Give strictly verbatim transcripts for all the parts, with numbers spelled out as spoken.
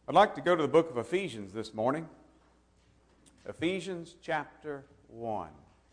I'd like to go to the book of Ephesians this morning. Ephesians chapter one.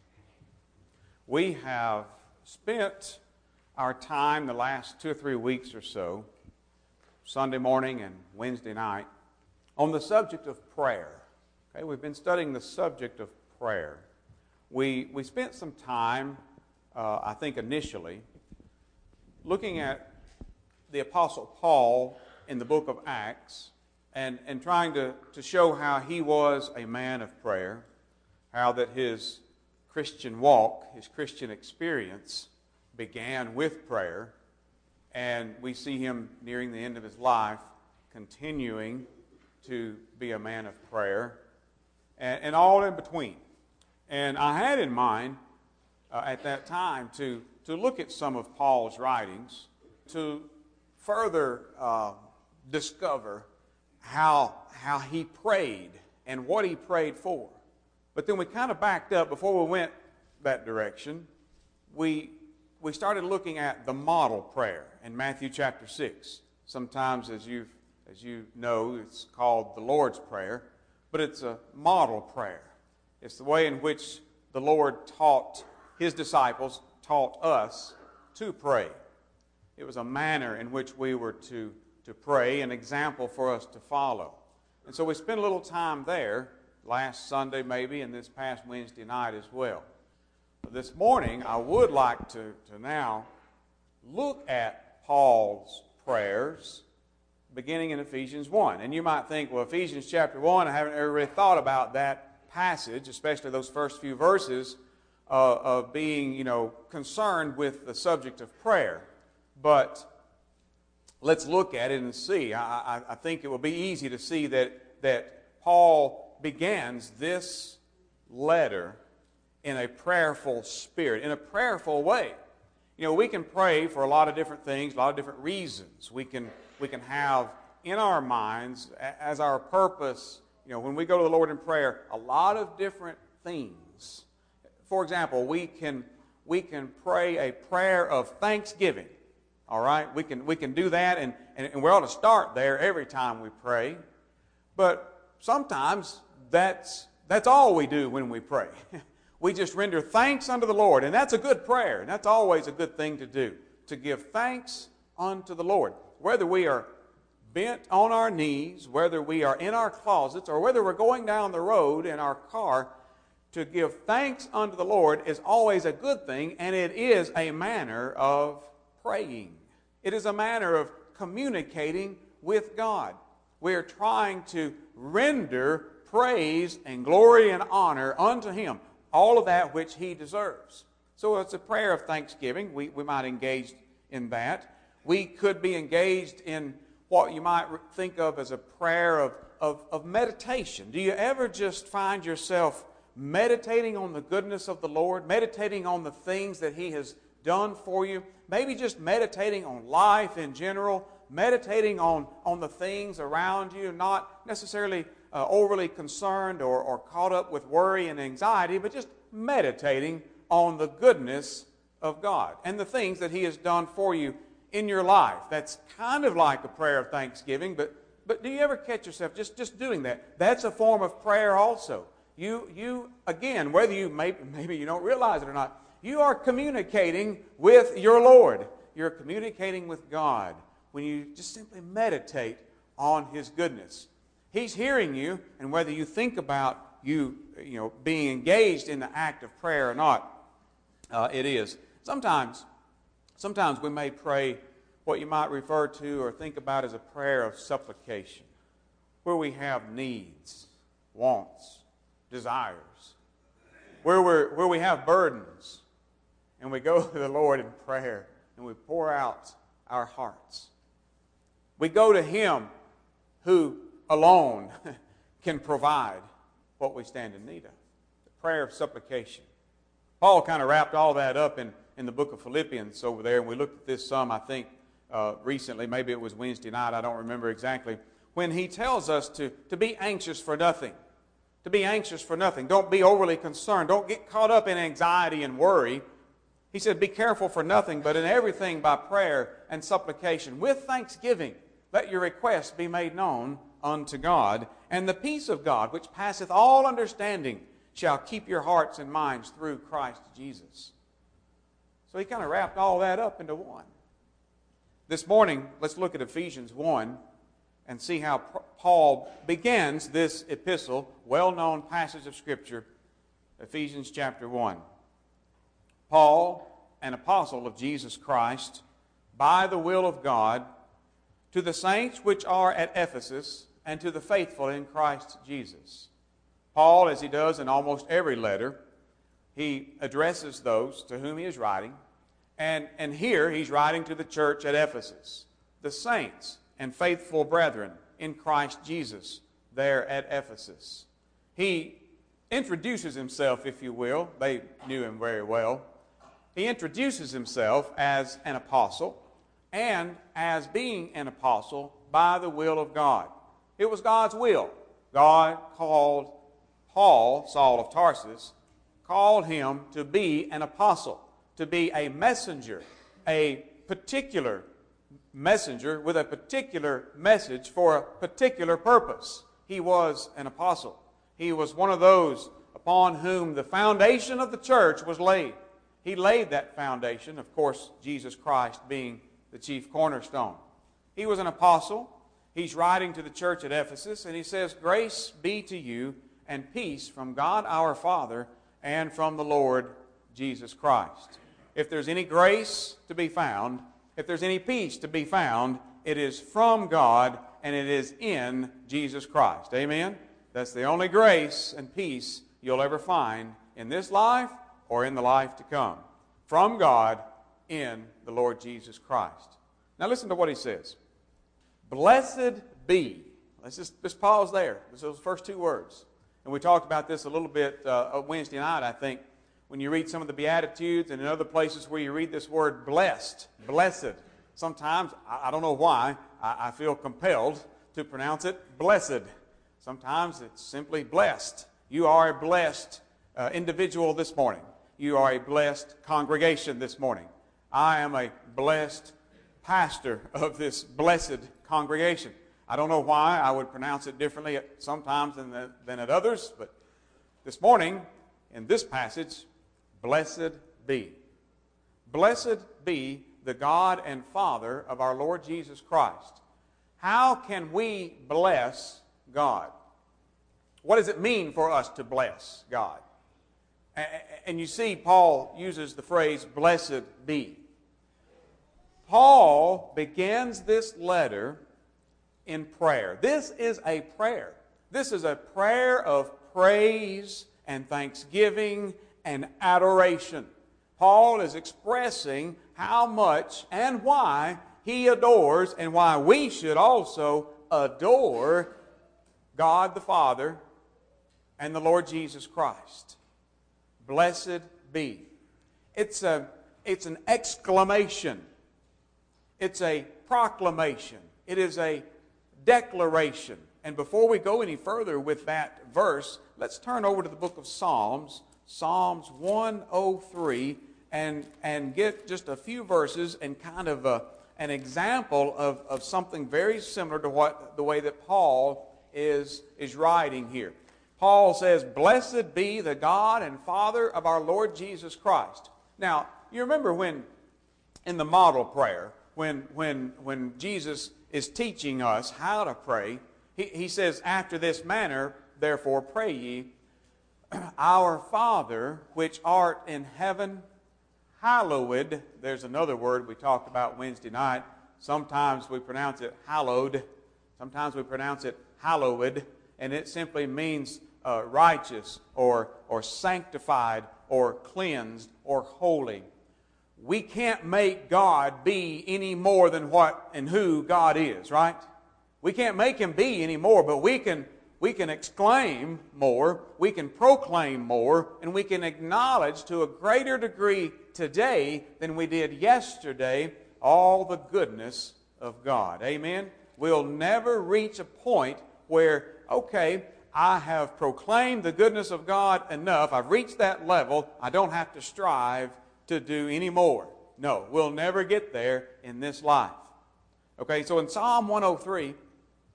We have spent our time the last two or three weeks or so, Sunday morning and Wednesday night, on the subject of prayer. Okay, we've been studying the subject of prayer. We, we spent some time, uh, I think initially, looking at the Apostle Paul in the book of Acts, and, and trying to, to show how he was a man of prayer, how that his Christian walk, his Christian experience began with prayer, and we see him nearing the end of his life continuing to be a man of prayer, and, and all in between. And I had in mind uh, at that time to, to look at some of Paul's writings to further uh, discover how, how he prayed and what he prayed for. But then we kind of backed up before we went that direction. We, we started looking at the model prayer in Matthew chapter six. Sometimes, as, you've, as you know, it's called the Lord's Prayer, but it's a model prayer. It's the way in which the Lord taught His disciples, taught us to pray. It was a manner in which we were to to pray, an example for us to follow. And so we spent a little time there, last Sunday maybe, and this past Wednesday night as well. But this morning, I would like to, to now look at Paul's prayers, beginning in Ephesians one. And you might think, well, Ephesians chapter one, I haven't ever really thought about that passage, especially those first few verses uh, of being, you know, concerned with the subject of prayer. But let's look at it and see. I, I, I think it will be easy to see that, that Paul begins this letter in a prayerful spirit, in a prayerful way. You know, we can pray for a lot of different things, a lot of different reasons. We can, we can have in our minds, as our purpose, you know, when we go to the Lord in prayer, a lot of different things. For example, we can, we can pray a prayer of thanksgiving. All right, we can we can do that, and, and, and we ought to start there every time we pray. But sometimes that's that's all we do when we pray. We just render thanks unto the Lord, and that's a good prayer, and that's always a good thing to do, to give thanks unto the Lord. Whether we are bent on our knees, whether we are in our closets, or whether we're going down the road in our car, to give thanks unto the Lord is always a good thing, and it is a manner of praying. It is a manner of communicating with God. We are trying to render praise and glory and honor unto Him, all of that which He deserves. So it's a prayer of thanksgiving. We, we might engage in that. We could be engaged in what you might think of as a prayer of, of, of meditation. Do you ever just find yourself meditating on the goodness of the Lord, meditating on the things that He has done for you? Maybe just meditating on life in general, meditating on, on the things around you, not necessarily uh, overly concerned or, or caught up with worry and anxiety, but just meditating on the goodness of God and the things that He has done for you in your life. That's kind of like a prayer of thanksgiving, but, but do you ever catch yourself just, just doing that? That's a form of prayer also. You, you again, whether you may, maybe you don't realize it or not, you are communicating with your Lord. You're communicating with God when you just simply meditate on His goodness. He's hearing you, and whether you think about you, you know, being engaged in the act of prayer or not, uh, it is. Sometimes, sometimes we may pray what you might refer to or think about as a prayer of supplication, where we have needs, wants, desires, where we're, where we have burdens. And we go to the Lord in prayer, and we pour out our hearts. We go to Him who alone can provide what we stand in need of. The prayer of supplication. Paul kind of wrapped all that up in, in the book of Philippians over there, and we looked at this some, I think, uh, recently. Maybe it was Wednesday night, I don't remember exactly. When he tells us to, to be anxious for nothing. To be anxious for nothing. Don't be overly concerned. Don't get caught up in anxiety and worry. He said, be careful for nothing, but in everything by prayer and supplication, with thanksgiving, let your requests be made known unto God, and the peace of God, which passeth all understanding, shall keep your hearts and minds through Christ Jesus. So he kind of wrapped all that up into one. This morning, let's look at Ephesians one and see how Paul begins this epistle, well-known passage of Scripture, Ephesians chapter one. Paul, an apostle of Jesus Christ, by the will of God, to the saints which are at Ephesus, and to the faithful in Christ Jesus. Paul, as he does in almost every letter, he addresses those to whom he is writing. And, and here he's writing to the church at Ephesus, the saints and faithful brethren in Christ Jesus there at Ephesus. He introduces himself, if you will. They knew him very well. He introduces himself as an apostle and as being an apostle by the will of God. It was God's will. God called Paul, Saul of Tarsus, called him to be an apostle, to be a messenger, a particular messenger with a particular message for a particular purpose. He was an apostle. He was one of those upon whom the foundation of the church was laid. He laid that foundation, of course, Jesus Christ being the chief cornerstone. He was an apostle. He's writing to the church at Ephesus, and he says, "Grace be to you and peace from God our Father and from the Lord Jesus Christ." If there's any grace to be found, if there's any peace to be found, it is from God and it is in Jesus Christ. Amen? That's the only grace and peace you'll ever find in this life or in the life to come. From God in the Lord Jesus Christ. Now listen to what he says. Blessed be. Let's just, just pause there. Those first two words. And we talked about this a little bit uh, Wednesday night, I think, when you read some of the Beatitudes and in other places where you read this word blessed, blessed. Sometimes, I, I don't know why, I, I feel compelled to pronounce it blessed. Sometimes it's simply blessed. You are a blessed uh, individual this morning. You are a blessed congregation this morning. I am a blessed pastor of this blessed congregation. I don't know why I would pronounce it differently sometimes than, the, than at others, but this morning, in this passage, blessed be. Blessed be the God and Father of our Lord Jesus Christ. How can we bless God? What does it mean for us to bless God? And you see, Paul uses the phrase, blessed be. Paul begins this letter in prayer. This is a prayer. This is a prayer of praise and thanksgiving and adoration. Paul is expressing how much and why he adores and why we should also adore God the Father and the Lord Jesus Christ. Blessed be. It's a, it's an exclamation. It's a proclamation. It is a declaration. And before we go any further with that verse, let's turn over to the book of Psalms, Psalms one oh three, and, and get just a few verses and kind of a, an example of, of something very similar to what the way that Paul is, is writing here. Paul says, "Blessed be the God and Father of our Lord Jesus Christ." Now, you remember when in the model prayer, when, when, when Jesus is teaching us how to pray, he, he says, "After this manner, therefore pray ye, Our Father, which art in heaven, hallowed." There's another word we talked about Wednesday night. Sometimes we pronounce it hallowed. Sometimes we pronounce it hallowed. And it simply means uh, righteous or, or sanctified or cleansed or holy. We can't make God be any more than what and who God is, right? We can't make Him be any more, but we can, we can exclaim more, we can proclaim more, and we can acknowledge to a greater degree today than we did yesterday all the goodness of God. Amen? We'll never reach a point where, okay, I have proclaimed the goodness of God enough. I've reached that level. I don't have to strive to do any more. No, we'll never get there in this life. Okay, so in Psalm one oh three,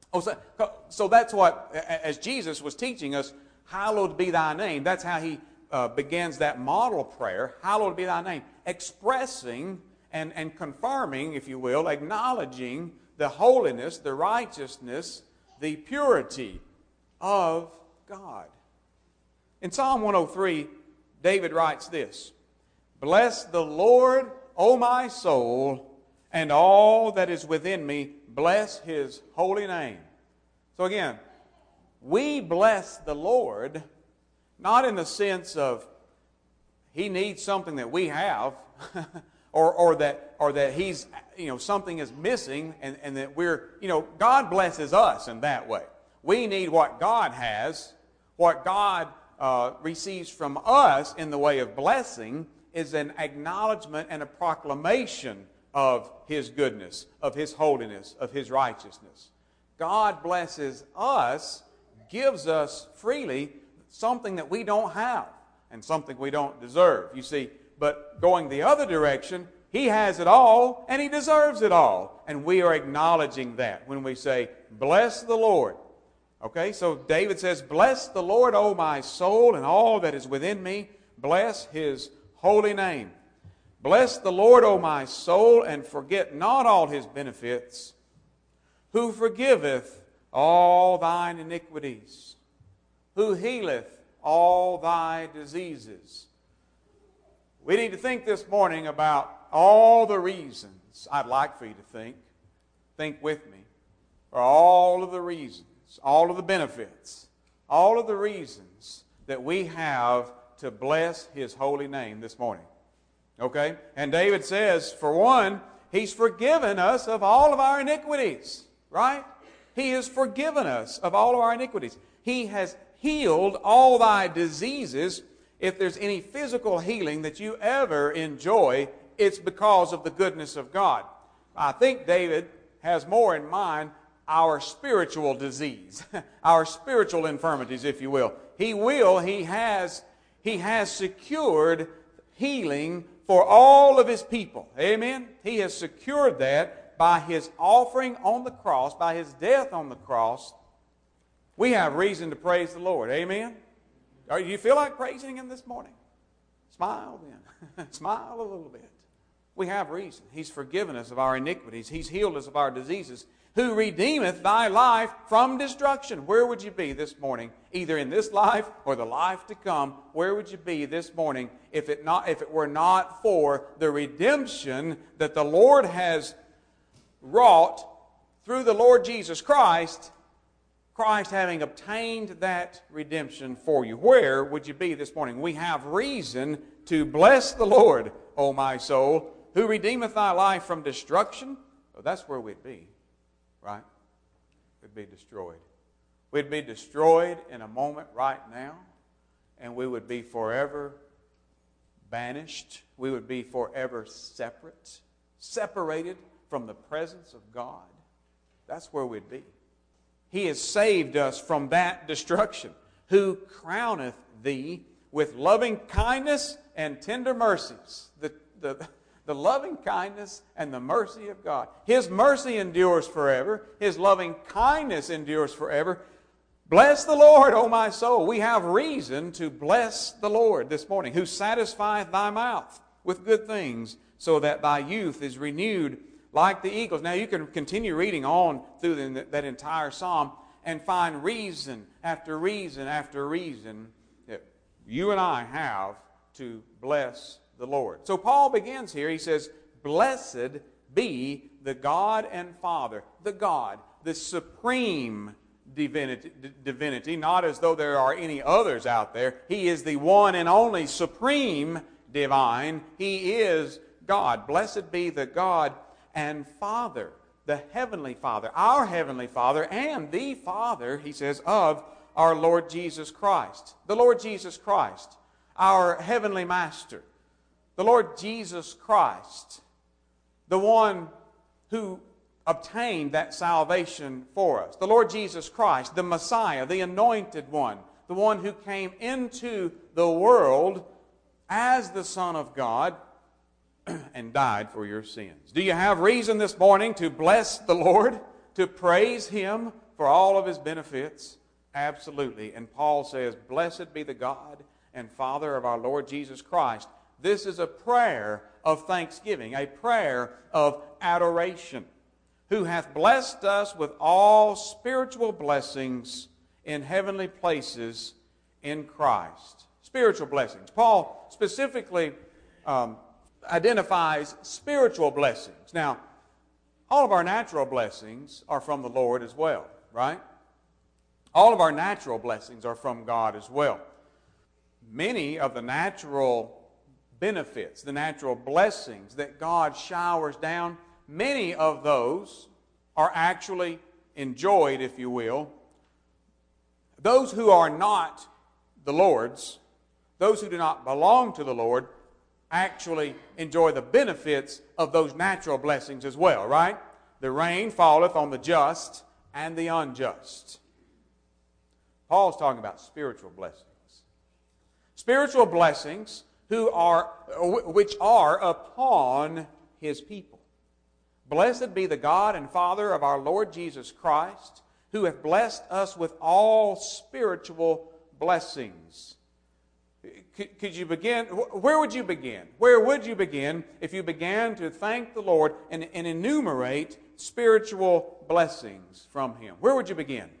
Oh, so, so that's what, as Jesus was teaching us, hallowed be thy name. That's how he uh, begins that model prayer, hallowed be thy name, expressing and, and confirming, if you will, acknowledging the holiness, the righteousness, the purity of God. In Psalm one oh three, David writes this, "Bless the Lord, O my soul, and all that is within me, bless His holy name." So again, we bless the Lord, not in the sense of He needs something that we have, or, or that or that He's, you know, something is missing, and, and that we're, you know, God blesses us in that way. We need what God has, what God uh, receives from us in the way of blessing is an acknowledgement and a proclamation of His goodness, of His holiness, of His righteousness. God blesses us, gives us freely something that we don't have and something we don't deserve. You see, but going the other direction, He has it all and He deserves it all. And we are acknowledging that when we say, "Bless the Lord." Okay, so David says, "Bless the Lord, O my soul, and all that is within me. Bless His holy name. Bless the Lord, O my soul, and forget not all His benefits, who forgiveth all thine iniquities, who healeth all thy diseases." We need to think this morning about all the reasons, I'd like for you to think, think with me, for all of the reasons, all of the benefits, all of the reasons that we have to bless His holy name this morning. Okay? And David says, for one, He's forgiven us of all of our iniquities. Right? He has forgiven us of all of our iniquities. He has healed all thy diseases. If there's any physical healing that you ever enjoy, it's because of the goodness of God. I think David has more in mind our spiritual disease, our spiritual infirmities, if you will. He will, he has, he has secured healing for all of His people. Amen? He has secured that by His offering on the cross, by His death on the cross. We have reason to praise the Lord. Amen? Do you feel like praising Him this morning? Smile then. Smile a little bit. We have reason. He's forgiven us of our iniquities. He's healed us of our diseases. Who redeemeth thy life from destruction. Where would you be this morning? Either in this life or the life to come. Where would you be this morning if it not if it were not for the redemption that the Lord has wrought through the Lord Jesus Christ, Christ having obtained that redemption for you? Where would you be this morning? We have reason to bless the Lord, O my soul, who redeemeth thy life from destruction. Well, that's where we'd be. Right? We'd be destroyed. We'd be destroyed in a moment right now, and we would be forever banished. We would be forever separate, separated from the presence of God. That's where we'd be. He has saved us from that destruction. Who crowneth thee with loving kindness and tender mercies. The, the, The loving kindness and the mercy of God. His mercy endures forever. His loving kindness endures forever. Bless the Lord, O my soul. We have reason to bless the Lord this morning, who satisfieth thy mouth with good things, so that thy youth is renewed like the eagles. Now you can continue reading on through the, that entire psalm and find reason after reason after reason that you and I have to bless the Lord. So Paul begins here. He says, "Blessed be the God and Father," the God, the supreme divinity, divinity, not as though there are any others out there. He is the one and only supreme divine. He is God. Blessed be the God and Father, the Heavenly Father, our Heavenly Father, and the Father, he says, of our Lord Jesus Christ. The Lord Jesus Christ, our Heavenly Master. The Lord Jesus Christ, the one who obtained that salvation for us. The Lord Jesus Christ, the Messiah, the Anointed One, the one who came into the world as the Son of God and died for your sins. Do you have reason this morning to bless the Lord, to praise Him for all of His benefits? Absolutely. And Paul says, blessed be the God and Father of our Lord Jesus Christ. This is a prayer of thanksgiving, a prayer of adoration, who hath blessed us with all spiritual blessings in heavenly places in Christ. Spiritual blessings. Paul specifically um, identifies spiritual blessings. Now, all of our natural blessings are from the Lord as well, right? All of our natural blessings are from God as well. Many of the natural benefits, the natural blessings that God showers down, many of those are actually enjoyed, if you will. Those who are not the Lord's, those who do not belong to the Lord, actually enjoy the benefits of those natural blessings as well, right? The rain falleth on the just and the unjust. Paul's talking about spiritual blessings. Spiritual blessings who are, which are upon His people. Blessed be the God and Father of our Lord Jesus Christ, who hath blessed us with all spiritual blessings. Could you begin? Where would you begin? Where would you begin if you began to thank the Lord and, and enumerate spiritual blessings from Him? Where would you begin?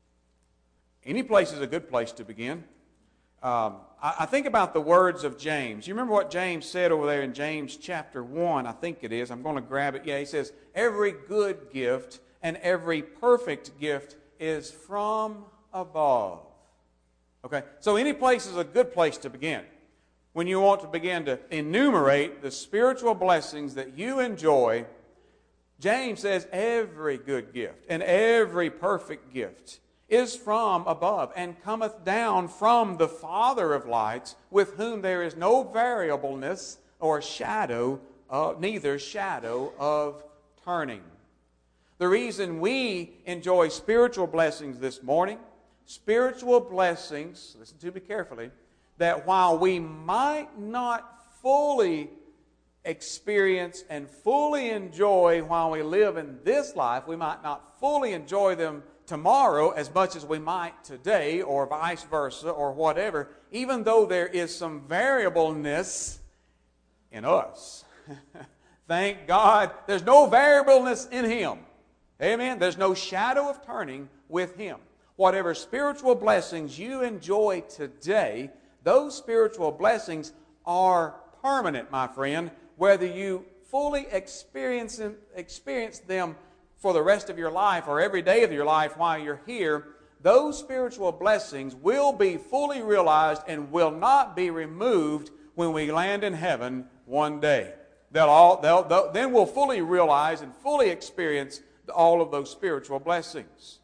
Any place is a good place to begin. Um, I, I think about the words of James. You remember what James said over there in James chapter one, I think it is. I'm going to grab it. Yeah, he says, every good gift and every perfect gift is from above. Okay, so any place is a good place to begin. When you want to begin to enumerate the spiritual blessings that you enjoy, James says every good gift and every perfect gift is from above and cometh down from the Father of lights, with whom there is no variableness or shadow, uh, neither shadow of turning. The reason we enjoy spiritual blessings this morning, spiritual blessings, listen to me carefully, that while we might not fully experience and fully enjoy while we live in this life, we might not fully enjoy them tomorrow as much as we might today, or vice versa, or whatever, even though there is some variableness in us. Thank God there's no variableness in Him. Amen? There's no shadow of turning with Him. Whatever spiritual blessings you enjoy today, those spiritual blessings are permanent, my friend, whether you fully experience, experience them for the rest of your life or every day of your life while you're here. Those spiritual blessings will be fully realized and will not be removed when we land in heaven one day. They'll all, they'll, they'll, then we'll fully realize and fully experience all of those spiritual blessings.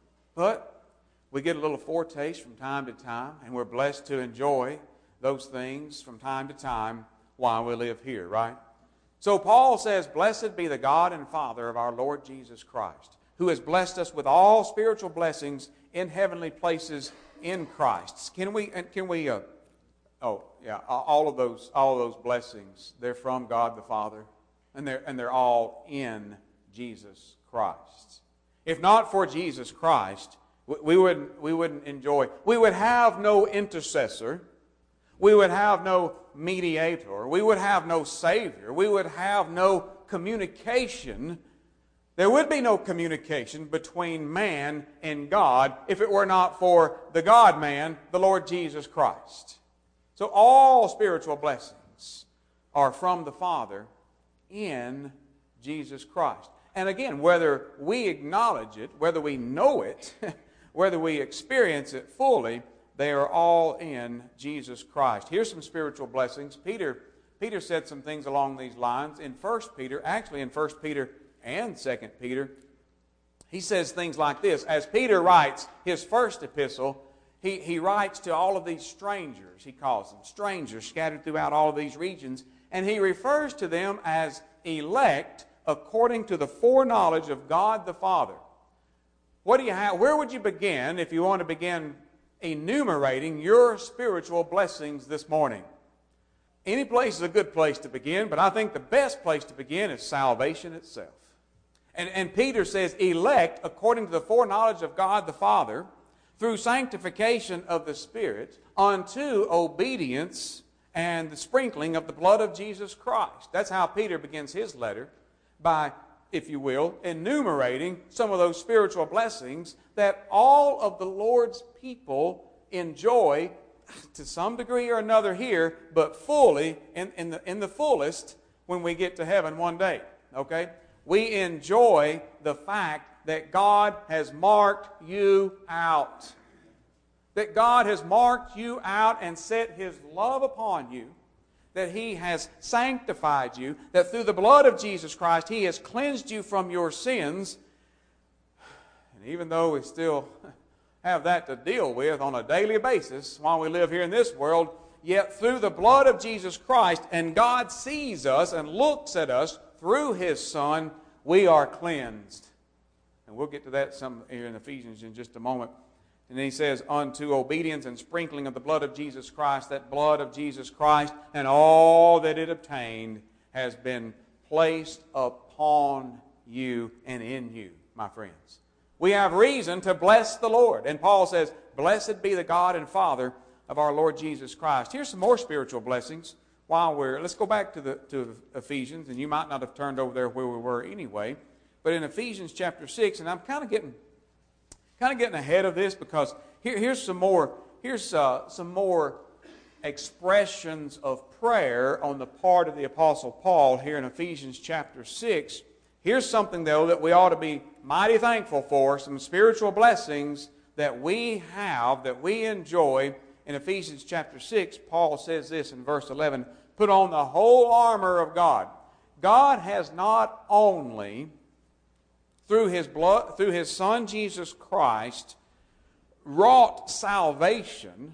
But we get a little foretaste from time to time, and we're blessed to enjoy those things from time to time while we live here, right? So Paul says, blessed be the God and Father of our Lord Jesus Christ, who has blessed us with all spiritual blessings in heavenly places in Christ. Can we, can we, uh, oh, yeah, all of those, all of those blessings, they're from God the Father, and they're, and they're all in Jesus Christ. If not for Jesus Christ, we wouldn't, we wouldn't enjoy, we would have no intercessor, we would have no mediator, we would have no Savior, we would have no communication. There would be no communication between man and God if it were not for the God-man, the Lord Jesus Christ. So all spiritual blessings are from the Father in Jesus Christ. And again, whether we acknowledge it, whether we know it, whether we experience it fully, they are all in Jesus Christ. Here's some spiritual blessings. Peter, Peter said some things along these lines in First Peter, actually in First Peter and Second Peter. He says things like this. As Peter writes his first epistle, he, he writes to all of these strangers, he calls them, strangers scattered throughout all of these regions, and he refers to them as elect according to the foreknowledge of God the Father. What do you have? Where would you begin if you want to begin enumerating your spiritual blessings this morning? Any place is a good place to begin, but I think the best place to begin is salvation itself. And, and Peter says, elect according to the foreknowledge of God the Father, through sanctification of the Spirit, unto obedience and the sprinkling of the blood of Jesus Christ. That's how Peter begins his letter, by, if you will, enumerating some of those spiritual blessings that all of the Lord's people enjoy to some degree or another here, but fully, in, in, the, in the fullest, when we get to heaven one day. Okay? We enjoy the fact that God has marked you out. That God has marked you out and set His love upon you. That He has sanctified you. That through the blood of Jesus Christ, He has cleansed you from your sins. And even though we still have that to deal with on a daily basis while we live here in this world, yet through the blood of Jesus Christ, and God sees us and looks at us through His Son, we are cleansed. And we'll get to that some here in Ephesians in just a moment. And then he says, unto obedience and sprinkling of the blood of Jesus Christ. That blood of Jesus Christ and all that it obtained has been placed upon you and in you, my friends. We have reason to bless the Lord. And Paul says, blessed be the God and Father of our Lord Jesus Christ. Here's some more spiritual blessings. While we're, let's go back to the to Ephesians, and you might not have turned over there where we were anyway. But in Ephesians chapter six, and I'm kind of getting, kind of getting ahead of this because here, here's some more, here's uh, some more expressions of prayer on the part of the Apostle Paul here in Ephesians chapter six. Here's something though that we ought to be mighty thankful for, some spiritual blessings that we have, that we enjoy. In Ephesians chapter six, Paul says this in verse eleven, put on the whole armor of God. God has not only, through His blood, through His Son Jesus Christ, wrought salvation.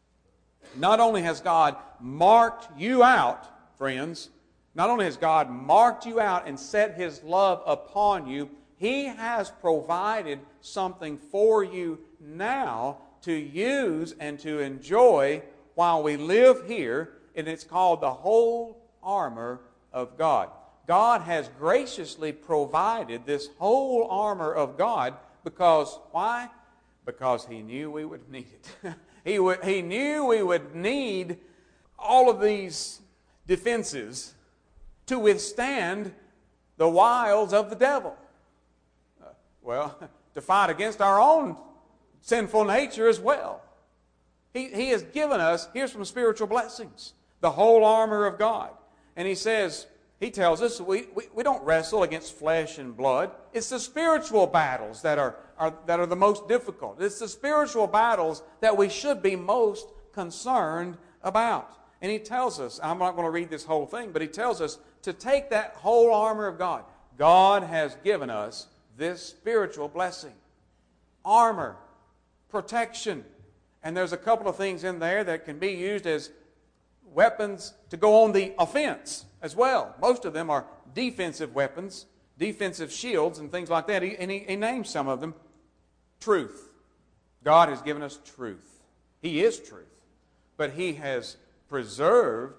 Not only has God marked you out, friends, not only has God marked you out and set His love upon you, He has provided something for you now to use and to enjoy while we live here, and it's called the whole armor of God. God has graciously provided this whole armor of God because, why? Because He knew we would need it. he, would, he knew we would need all of these defenses to withstand the wiles of the devil. Uh, well, to fight against our own sinful nature as well. He, he has given us, here's some spiritual blessings, the whole armor of God. And He says, He tells us we, we, we don't wrestle against flesh and blood. It's the spiritual battles that are, are, that are the most difficult. It's the spiritual battles that we should be most concerned about. And He tells us, I'm not going to read this whole thing, but He tells us to take that whole armor of God. God has given us this spiritual blessing. Armor. Protection. And there's a couple of things in there that can be used as weapons to go on the offense as well. Most of them are defensive weapons, defensive shields and things like that. He, and he, he names some of them. Truth. God has given us truth. He is truth. But He has preserved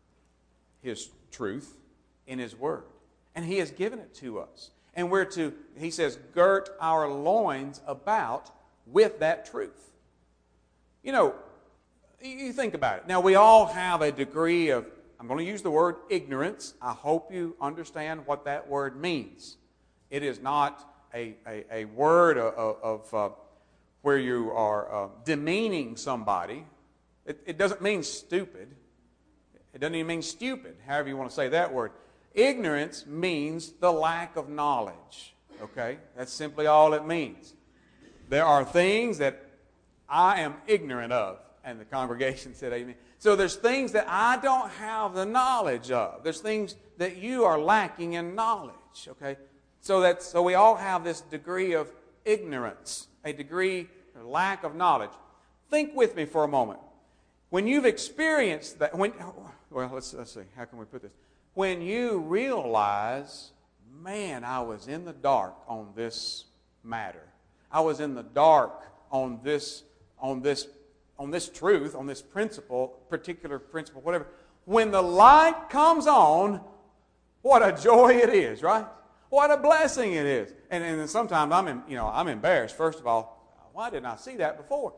His truth in His Word. And He has given it to us. And we're to, He says, girt our loins about with that truth. You know, you think about it. Now, we all have a degree of, I'm going to use the word ignorance. I hope you understand what that word means. It is not a, a, a word of, of uh, where you are uh, demeaning somebody. It, it doesn't mean stupid. It doesn't even mean stupid, however you want to say that word. Ignorance means the lack of knowledge. Okay? That's simply all it means. There are things that I am ignorant of. And the congregation said amen. So there's things that I don't have the knowledge of. There's things that you are lacking in knowledge. Okay? So that so we all have this degree of ignorance, a degree of lack of knowledge. Think with me for a moment. When you've experienced that, when well, let's let's see, how can we put this? When you realize, man, I was in the dark on this matter. I was in the dark on this, on this, on this truth, on this principle, particular principle, whatever. When the light comes on, what a joy it is, right? What a blessing it is. And, and sometimes I'm, in, you know, I'm embarrassed. First of all, why didn't I see that before?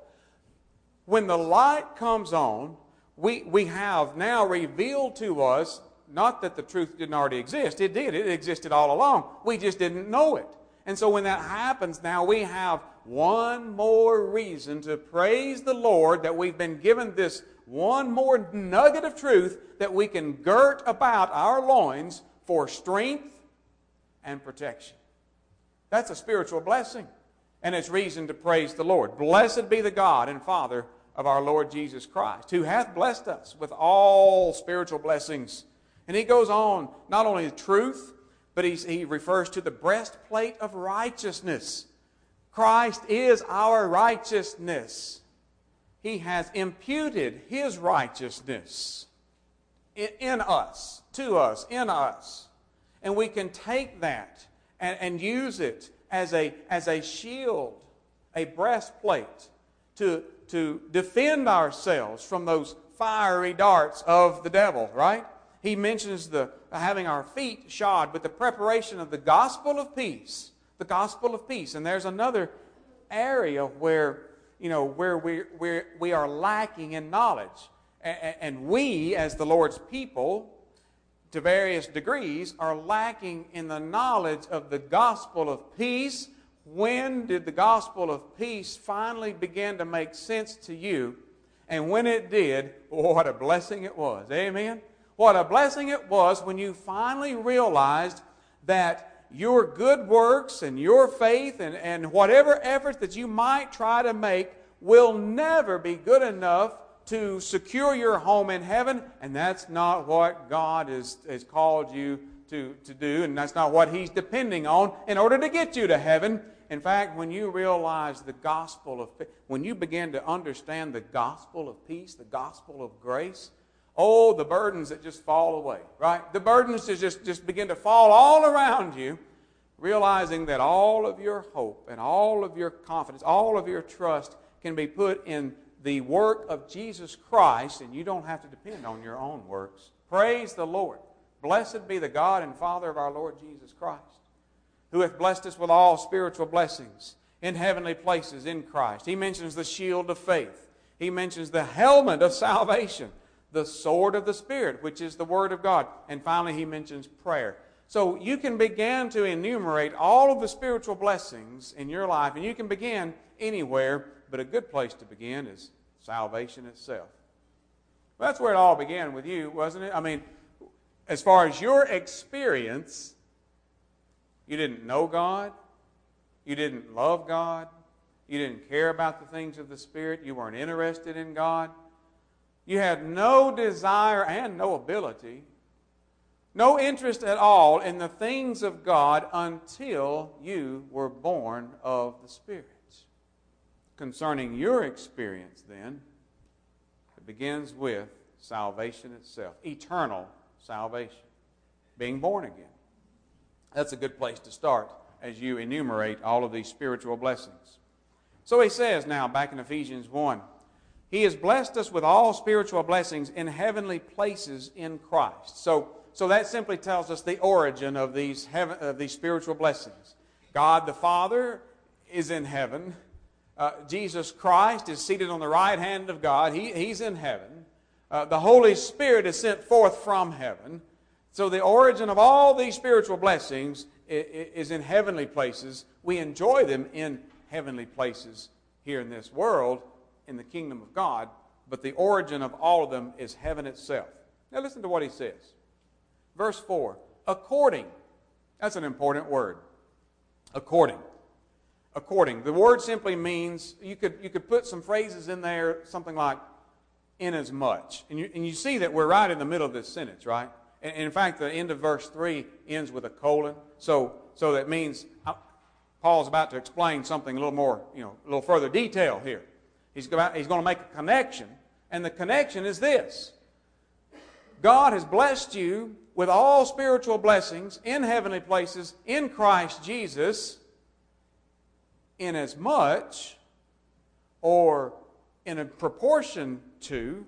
When the light comes on, we, we have now revealed to us, not that the truth didn't already exist. It did. It existed all along. We just didn't know it. And so when that happens, now we have one more reason to praise the Lord that we've been given this one more nugget of truth that we can girt about our loins for strength and protection. That's a spiritual blessing. And it's reason to praise the Lord. Blessed be the God and Father of our Lord Jesus Christ, who hath blessed us with all spiritual blessings. And he goes on, not only the truth, but he's, he refers to the breastplate of righteousness. Christ is our righteousness. He has imputed His righteousness in, in us, to us, in us. And we can take that and, and use it as a, as a shield, a breastplate, to, to defend ourselves from those fiery darts of the devil, right? He mentions the having our feet shod with the preparation of the gospel of peace. The gospel of peace. And there's another area where, you know, where we we we are lacking in knowledge. And, and we, as the Lord's people, to various degrees, are lacking in the knowledge of the gospel of peace. When did the gospel of peace finally begin to make sense to you? And when it did, what a blessing it was. Amen? What a blessing it was when you finally realized that your good works and your faith and, and whatever efforts that you might try to make will never be good enough to secure your home in heaven. And that's not what God has, has called you to, to do. And that's not what He's depending on in order to get you to heaven. In fact, when you realize the gospel of, when you begin to understand the gospel of peace, the gospel of grace, oh, the burdens that just fall away, right? The burdens that just, just begin to fall all around you, realizing that all of your hope and all of your confidence, all of your trust can be put in the work of Jesus Christ, and you don't have to depend on your own works. Praise the Lord. Blessed be the God and Father of our Lord Jesus Christ, who hath blessed us with all spiritual blessings in heavenly places in Christ. He mentions the shield of faith. He mentions the helmet of salvation, the sword of the Spirit, which is the Word of God. And finally, he mentions prayer. So you can begin to enumerate all of the spiritual blessings in your life, and you can begin anywhere, but a good place to begin is salvation itself. Well, that's where it all began with you, wasn't it? I mean, as far as your experience, you didn't know God, you didn't love God, you didn't care about the things of the Spirit, you weren't interested in God. You had no desire and no ability, no interest at all in the things of God until you were born of the Spirit. Concerning your experience, then, it begins with salvation itself, eternal salvation, being born again. That's a good place to start as you enumerate all of these spiritual blessings. So he says now, back in Ephesians one, He has blessed us with all spiritual blessings in heavenly places in Christ. So, so that simply tells us the origin of these, heaven, of these spiritual blessings. God the Father is in heaven. Uh, Jesus Christ is seated on the right hand of God. He, he's in heaven. Uh, the Holy Spirit is sent forth from heaven. So the origin of all these spiritual blessings is, is in heavenly places. We enjoy them in heavenly places here in this world, in the kingdom of God, but the origin of all of them is heaven itself. Now listen to what he says. Verse four, according. That's an important word. According. According. The word simply means, you could, you could put some phrases in there, something like, inasmuch. And you, and you see that we're right in the middle of this sentence, right? And, and in fact, the end of verse three ends with a colon. So, so that means uh, Paul's about to explain something a little more, you know, a little further detail here. He's going, he's going to make a connection, and the connection is this. God has blessed you with all spiritual blessings in heavenly places in Christ Jesus, inasmuch, or in a proportion to,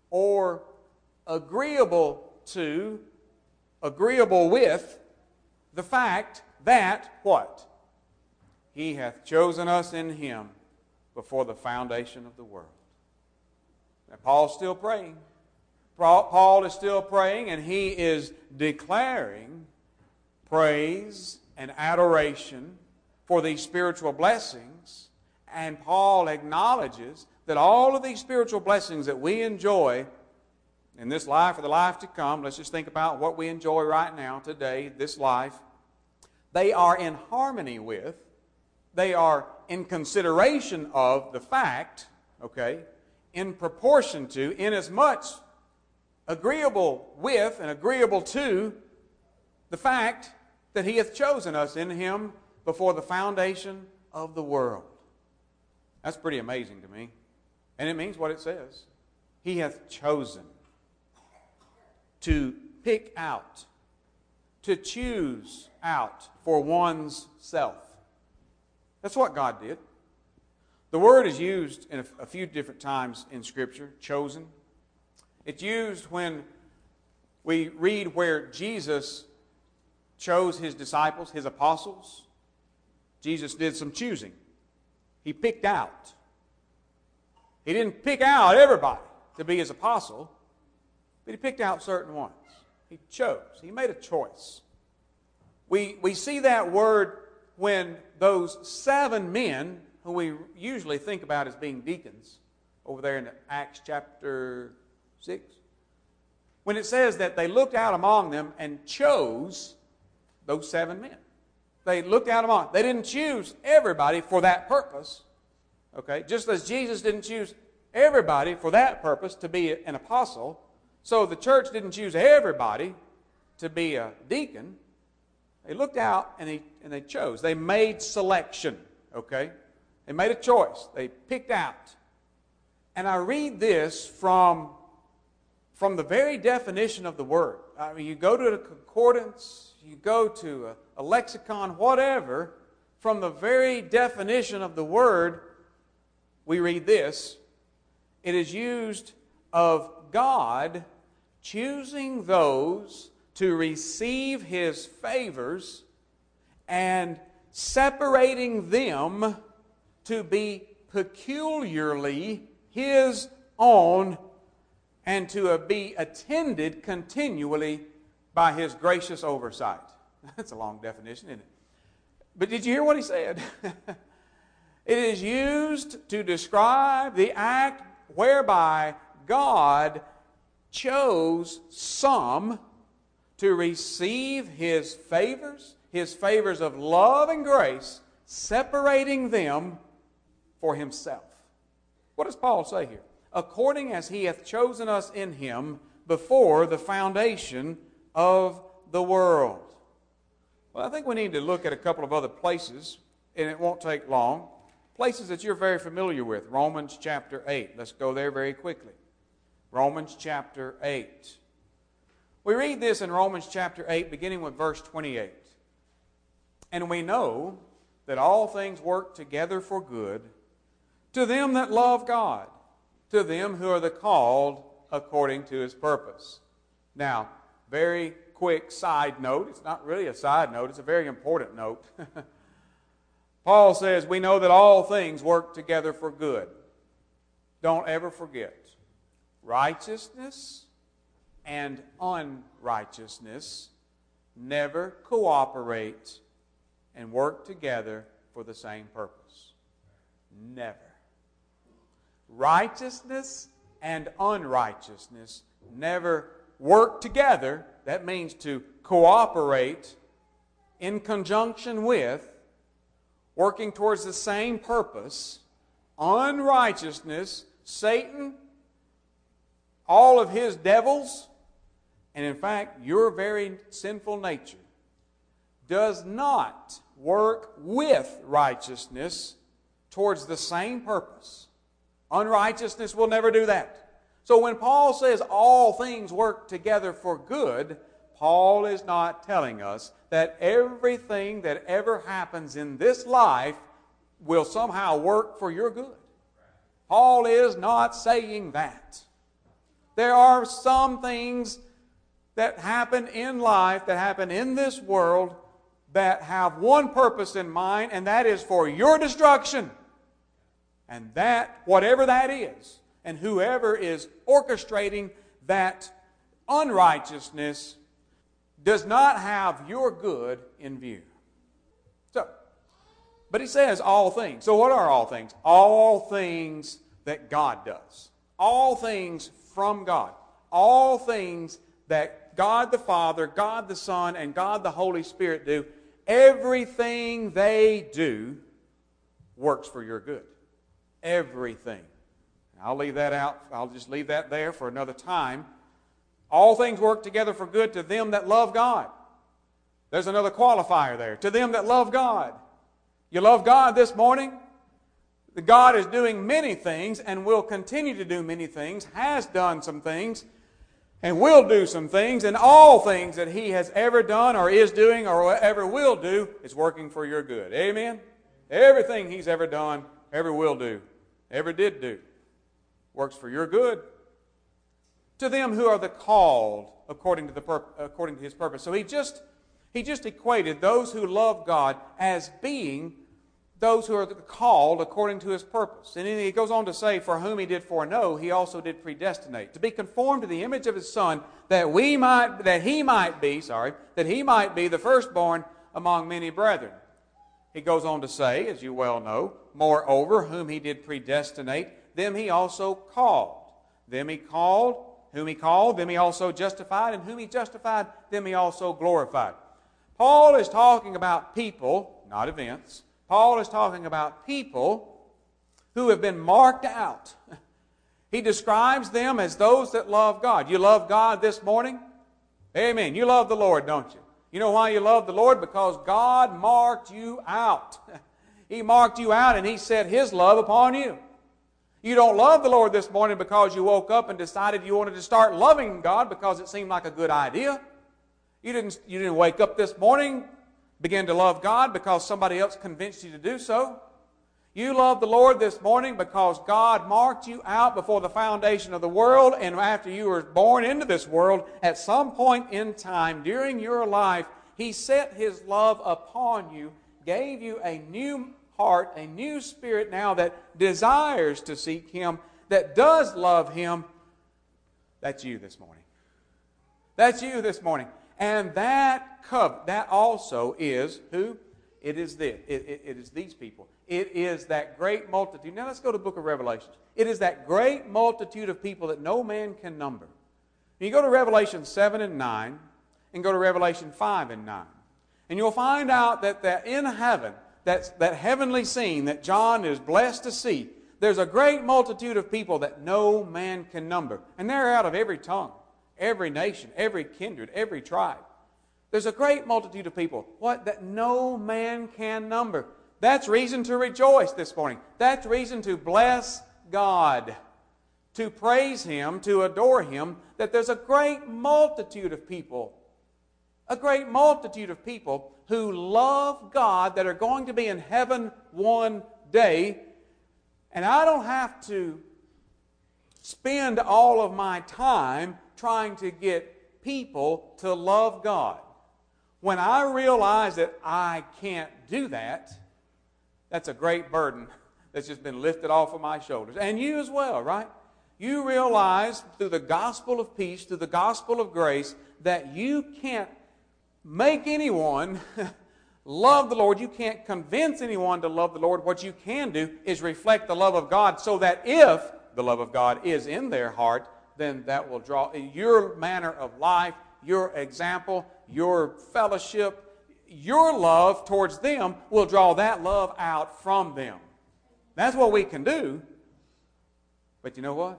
or agreeable to, agreeable with, the fact that, what? He hath chosen us in Him before the foundation of the world. Now, Paul's still praying. Paul is still praying, and he is declaring praise and adoration for these spiritual blessings. And Paul acknowledges that all of these spiritual blessings that we enjoy in this life or the life to come, let's just think about what we enjoy right now, today, this life, they are in harmony with, they are in consideration of the fact, okay, in proportion to, inasmuch agreeable with and agreeable to the fact that He hath chosen us in Him before the foundation of the world. That's pretty amazing to me. And it means what it says. He hath chosen to pick out, to choose out for one's self. That's what God did. The word is used in a, a few different times in Scripture, chosen. It's used when we read where Jesus chose His disciples, His apostles. Jesus did some choosing. He picked out. He didn't pick out everybody to be His apostle, but He picked out certain ones. He chose. He made a choice. We, we see that word when those seven men, who we usually think about as being deacons, over there in Acts chapter six, when it says that they looked out among them and chose those seven men. They looked out among them. They didn't choose everybody for that purpose. Okay? Just as Jesus didn't choose everybody for that purpose to be an apostle, so the church didn't choose everybody to be a deacon. They looked out and they, and they chose. They made selection. Okay? They made a choice. They picked out. And I read this from, from the very definition of the word. I mean, you go to a concordance, you go to a, a lexicon, whatever, from the very definition of the word, we read this. It is used of God choosing those to receive His favors and separating them to be peculiarly His own and to be attended continually by His gracious oversight. That's a long definition, isn't it? But did you hear what he said? It is used to describe the act whereby God chose some to receive His favors, His favors of love and grace, separating them for Himself. What does Paul say here? According as He hath chosen us in Him before the foundation of the world. Well, I think we need to look at a couple of other places, and it won't take long. Places that you're very familiar with. Romans chapter eight. Let's go there very quickly. Romans chapter eight. We read this in Romans chapter eight, beginning with verse twenty-eight. And we know that all things work together for good to them that love God, to them who are the called according to His purpose. Now, very quick side note. It's not really a side note. It's a very important note. Paul says, we know that all things work together for good. Don't ever forget. Righteousness and unrighteousness never cooperate and work together for the same purpose. Never. Righteousness and unrighteousness never work together. That means to cooperate in conjunction with, working towards the same purpose. Unrighteousness, Satan, all of his devils, and in fact, your very sinful nature, does not work with righteousness towards the same purpose. Unrighteousness will never do that. So when Paul says all things work together for good, Paul is not telling us that everything that ever happens in this life will somehow work for your good. Paul is not saying that. There are some things that happen in life, that happen in this world, that have one purpose in mind, and that is for your destruction. And that, whatever that is, and whoever is orchestrating that unrighteousness does not have your good in view. So, but he says all things. So what are all things? All things that God does. All things from God. All things that God the Father, God the Son, and God the Holy Spirit do. Everything they do works for your good. Everything. I'll leave that out. I'll just leave that there for another time. All things work together for good to them that love God. There's another qualifier there. To them that love God. You love God this morning? God is doing many things and will continue to do many things, has done some things, and will do some things, and all things that He has ever done or is doing or ever will do is working for your good. Amen? Everything He's ever done, ever will do, ever did do, works for your good. To them who are the called according to the pur- according to His purpose. So he just he just equated those who love God as being those who are called according to His purpose. And then he goes on to say, for whom He did foreknow, He also did predestinate, to be conformed to the image of His Son, that we might, that He might be, sorry, that He might be the firstborn among many brethren. He goes on to say, as you well know, moreover, whom He did predestinate, them He also called. Them He called, whom He called, them He also justified, and whom He justified, them He also glorified. Paul is talking about people, not events. Paul is talking about people who have been marked out. He describes them as those that love God. You love God this morning? Amen. You love the Lord, don't you? You know why you love the Lord? Because God marked you out. He marked you out and He set His love upon you. You don't love the Lord this morning because you woke up and decided you wanted to start loving God because it seemed like a good idea. You didn't, you didn't wake up this morning, begin to love God because somebody else convinced you to do so. You love the Lord this morning because God marked you out before the foundation of the world, and after you were born into this world, at some point in time during your life, He set His love upon you, gave you a new heart, a new spirit now that desires to seek Him, that does love Him. That's you this morning. That's you this morning. And that cov- that also is who? It is this. It, it, it is these people. It is that great multitude. Now let's go to the book of Revelation. It is that great multitude of people that no man can number. You go to Revelation seven and nine, and go to Revelation five and nine. And you'll find out that, that in heaven, that's, that heavenly scene that John is blessed to see, there's a great multitude of people that no man can number. And they're out of every tongue, every nation, every kindred, every tribe. There's a great multitude of people, what, that no man can number. That's reason to rejoice this morning. That's reason to bless God, to praise Him, to adore Him, that there's a great multitude of people, a great multitude of people who love God that are going to be in heaven one day. And I don't have to spend all of my time trying to get people to love God. When I realize that I can't do that, that's a great burden that's just been lifted off of my shoulders. And you as well, right? You realize through the gospel of peace, through the gospel of grace, that you can't make anyone love the Lord. You can't convince anyone to love the Lord. What you can do is reflect the love of God, so that if the love of God is in their heart, then that will draw your manner of life, your example, your fellowship, your love towards them will draw that love out from them. That's what we can do. But you know what?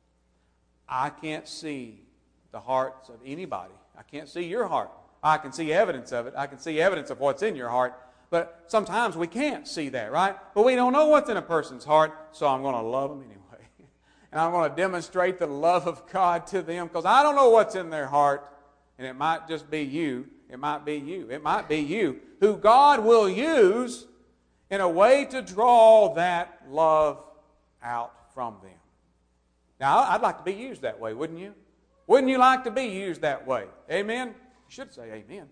I can't see the hearts of anybody. I can't see your heart. I can see evidence of it. I can see evidence of what's in your heart. But sometimes we can't see that, right? But we don't know what's in a person's heart, so I'm going to love them anyway. And I'm going to demonstrate the love of God to them because I don't know what's in their heart. And it might just be you. It might be you. It might be you who God will use in a way to draw that love out from them. Now, I'd like to be used that way, wouldn't you? Wouldn't you like to be used that way? Amen? You should say amen.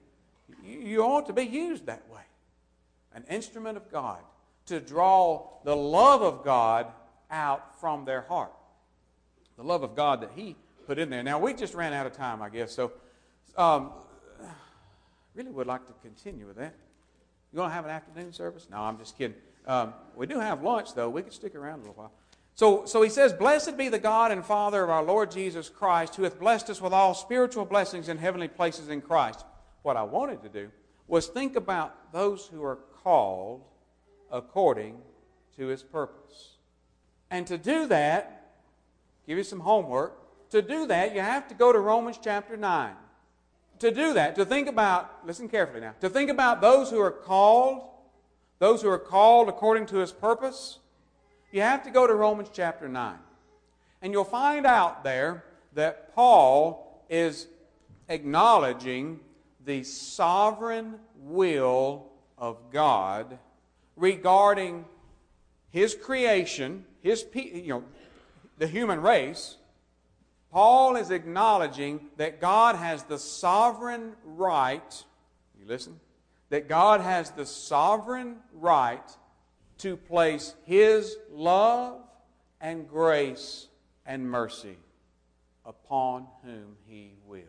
You ought to be used that way. An instrument of God to draw the love of God out from their heart. The love of God that He put in there. Now, we just ran out of time, I guess, so um, really would like to continue with that. You going to have an afternoon service? No, I'm just kidding. Um, we do have lunch, though. We could stick around a little while. So, so he says, "Blessed be the God and Father of our Lord Jesus Christ, who hath blessed us with all spiritual blessings in heavenly places in Christ." What I wanted to do was think about those who are called according to His purpose. And to do that, give you some homework. To do that, you have to go to Romans chapter nine. To do that, to think about, listen carefully now, to think about those who are called, those who are called according to His purpose, you have to go to Romans chapter nine. And you'll find out there that Paul is acknowledging the sovereign will of God regarding His creation, His you know, the human race. Paul is acknowledging that God has the sovereign right, you listen, that God has the sovereign right to place His love and grace and mercy upon whom He will.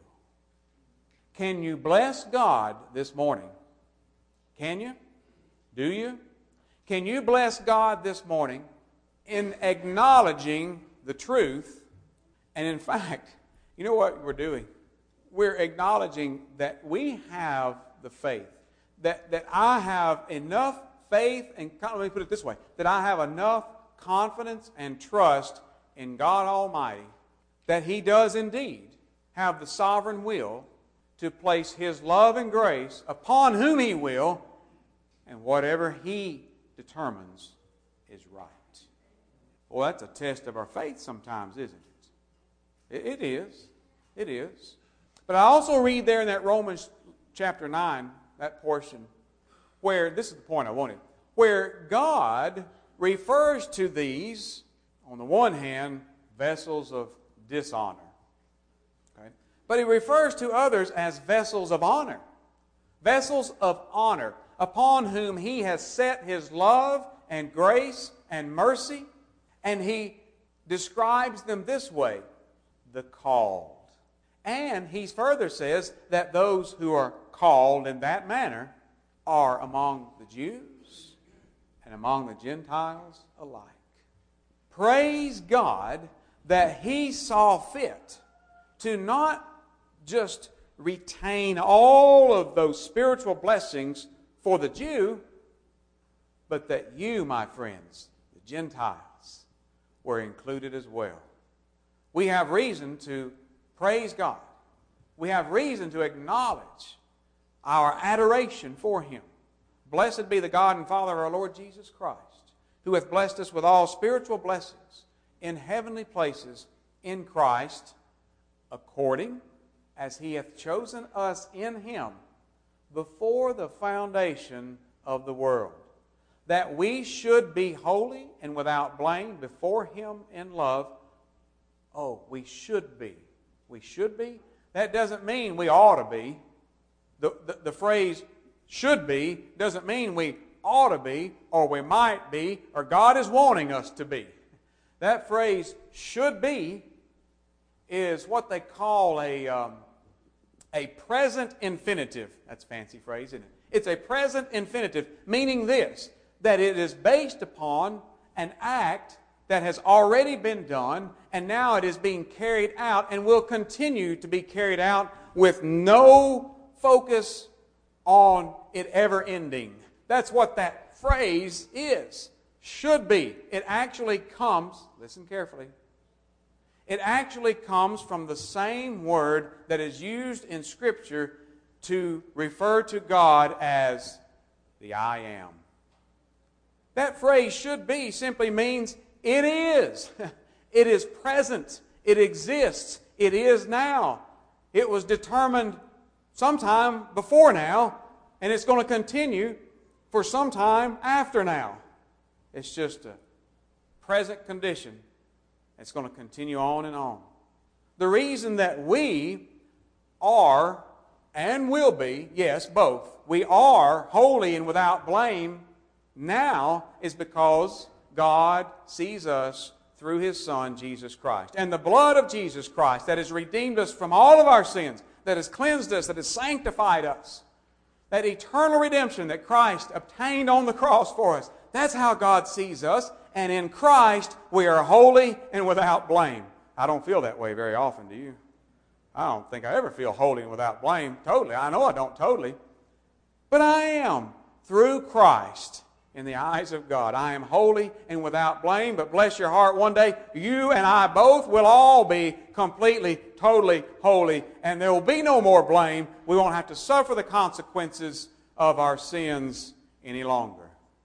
Can you bless God this morning? Can you? Do you? Can you bless God this morning in acknowledging the truth? And in fact, you know what we're doing? We're acknowledging that we have the faith. That, that I have enough faith, and let me put it this way, that I have enough confidence and trust in God Almighty that He does indeed have the sovereign will to place His love and grace upon whom He will, and whatever He determines is right. Well, that's a test of our faith sometimes, isn't it? It, it is. It is. But I also read there in that Romans chapter nine, that portion, where, this is the point I wanted, where God refers to these, on the one hand, vessels of dishonor. Okay? But He refers to others as vessels of honor. Vessels of honor, upon whom He has set His love and grace and mercy. And He describes them this way: the called. And He further says that those who are called in that manner are among the Jews and among the Gentiles alike. Praise God that He saw fit to not just retain all of those spiritual blessings for the Jew, but that you, my friends, the Gentiles, were included as well. We have reason to praise God. We have reason to acknowledge our adoration for Him. Blessed be the God and Father of our Lord Jesus Christ, who hath blessed us with all spiritual blessings in heavenly places in Christ, according as He hath chosen us in Him before the foundation of the world, that we should be holy and without blame before Him in love. Oh, we should be. We should be. That doesn't mean we ought to be. The, the, the phrase should be doesn't mean we ought to be, or we might be, or God is wanting us to be. That phrase should be is what they call a, um, a present infinitive. That's a fancy phrase, isn't it? It's a present infinitive, meaning this, that it is based upon an act that has already been done, and now it is being carried out and will continue to be carried out with no focus on it ever ending. That's what that phrase is. Should be. It actually comes, listen carefully, it actually comes from the same word that is used in Scripture to refer to God as the I Am. That phrase should be simply means it is. It is present. It exists. It is now. It was determined sometime before now, and it's going to continue for some time after now. It's just a present condition. It's going to continue on and on. The reason that we are and will be, yes, both. We are holy and without blame now is because God sees us through His Son, Jesus Christ. And the blood of Jesus Christ that has redeemed us from all of our sins, that has cleansed us, that has sanctified us, that eternal redemption that Christ obtained on the cross for us, that's how God sees us. And in Christ, we are holy and without blame. I don't feel that way very often, do you? I don't think I ever feel holy and without blame totally. I know I don't totally. But I am through Christ in the eyes of God. I am holy and without blame, but bless your heart, one day you and I both will all be completely, totally holy, and there will be no more blame. We won't have to suffer the consequences of our sins any longer.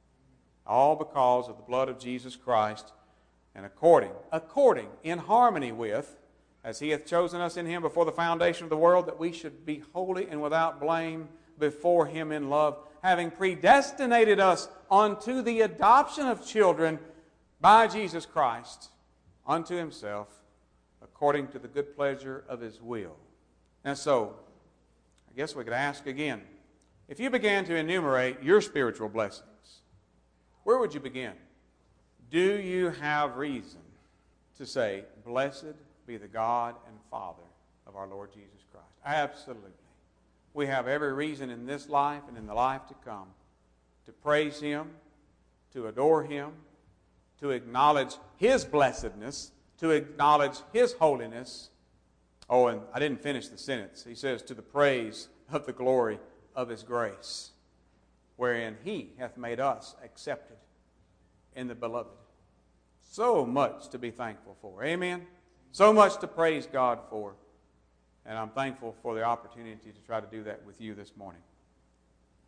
All because of the blood of Jesus Christ, and according, according, in harmony with, as He hath chosen us in Him before the foundation of the world, that we should be holy and without blame before Him in love, having predestinated us unto the adoption of children by Jesus Christ unto Himself, according to the good pleasure of His will. And so, I guess we could ask again, if you began to enumerate your spiritual blessings, where would you begin? Do you have reason to say, blessed be the God and Father of our Lord Jesus Christ? Absolutely. We have every reason in this life and in the life to come to praise Him, to adore Him, to acknowledge His blessedness, to acknowledge His holiness. Oh, and I didn't finish the sentence. He says, to the praise of the glory of His grace, wherein He hath made us accepted in the Beloved. So much to be thankful for. Amen? So much to praise God for. And I'm thankful for the opportunity to try to do that with you this morning.